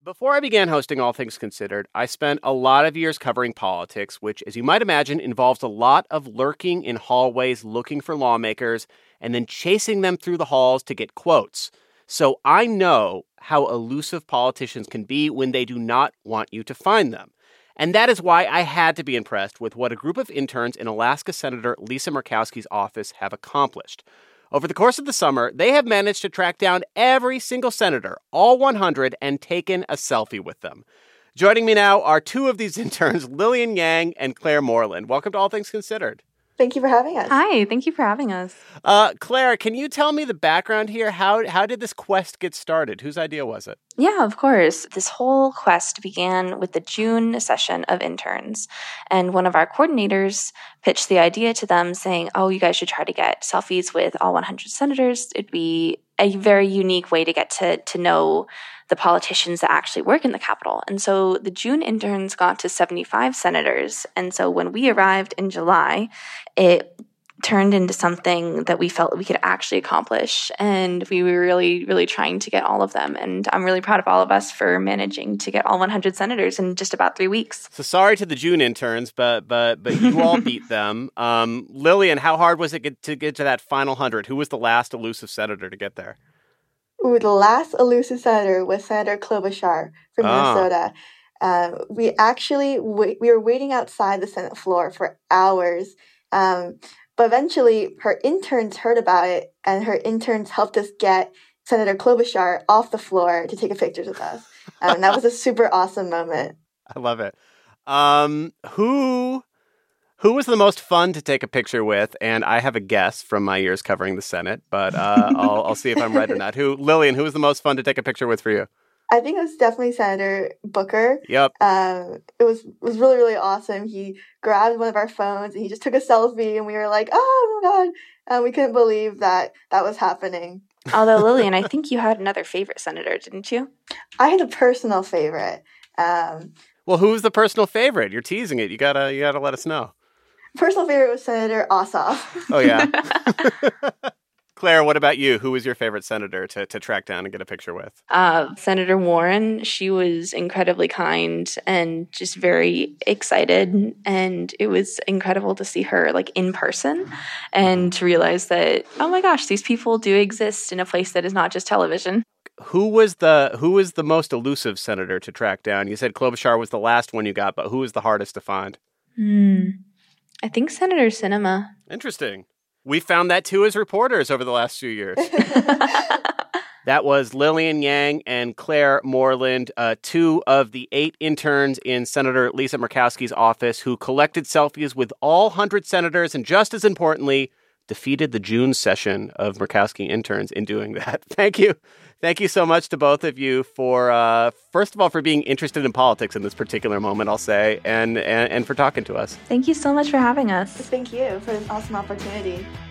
Before I began hosting All Things Considered, I spent a lot of years covering politics, which, as you might imagine, involves a lot of lurking in hallways looking for lawmakers and then chasing them through the halls to get quotes. So I know how elusive politicians can be when they do not want you to find them. And that is why I had to be impressed with what a group of interns in Alaska Senator Lisa Murkowski's office have accomplished. Over the course of the summer, they have managed to track down every single senator, all 100, and taken a selfie with them. Joining me now are two of these interns, Lillian Yang and Claire Moreland. Welcome to All Things Considered. Thank you for having us. Hi, thank you for having us. Claire, can you tell me the background here? How did this quest get started? Whose idea was it? Yeah, of course. This whole quest began with the June session of interns. And one of our coordinators pitched the idea to them saying, oh, you guys should try to get selfies with all 100 senators. It'd be a very unique way to get to know the politicians that actually work in the Capitol. And so the June interns got to 75 senators. And so when we arrived in July, it turned into something that we felt we could actually accomplish. And we were really, really trying to get all of them. And I'm really proud of all of us for managing to get all 100 senators in just about 3 weeks. So sorry to the June interns, but you all beat them. Lillian, how hard was it to get to that final 100? Who was the last elusive senator to get there? Ooh, the last elusive senator was Senator Klobuchar from Minnesota. We actually we were waiting outside the Senate floor for hours. But eventually, her interns heard about it, and her interns helped us get Senator Klobuchar off the floor to take pictures with us. And that was a super awesome moment. I love it. Who was the most fun to take a picture with? And I have a guess from my years covering the Senate, but I'll see if I'm right or not. Lillian, who was the most fun to take a picture with for you? I think it was definitely Senator Booker. Yep. It was really, really awesome. He grabbed one of our phones and he just took a selfie, and we were like, oh my God. And we couldn't believe that was happening. Although, Lillian, I think you had another favorite senator, didn't you? I had a personal favorite. Well, who's the personal favorite? You're teasing it. You gotta let us know. Personal favorite was Senator Ossoff. Oh, yeah. Claire, what about you? Who was your favorite senator to track down and get a picture with? Senator Warren. She was incredibly kind and just very excited. And it was incredible to see her in person and to realize that, oh my gosh, these people do exist in a place that is not just television. Who was the most elusive senator to track down? You said Klobuchar was the last one you got, but who was the hardest to find? I think Senator Sinema. Interesting. We found that too as reporters over the last few years. That was Lillian Yang and Claire Moreland, 2 of the 8 interns in Senator Lisa Murkowski's office who collected selfies with all 100 senators and, just as importantly, defeated the June session of Murkowski interns in doing that. Thank you. Thank you so much to both of you for, first of all, for being interested in politics in this particular moment, I'll say, and for talking to us. Thank you so much for having us. Thank you for this awesome opportunity.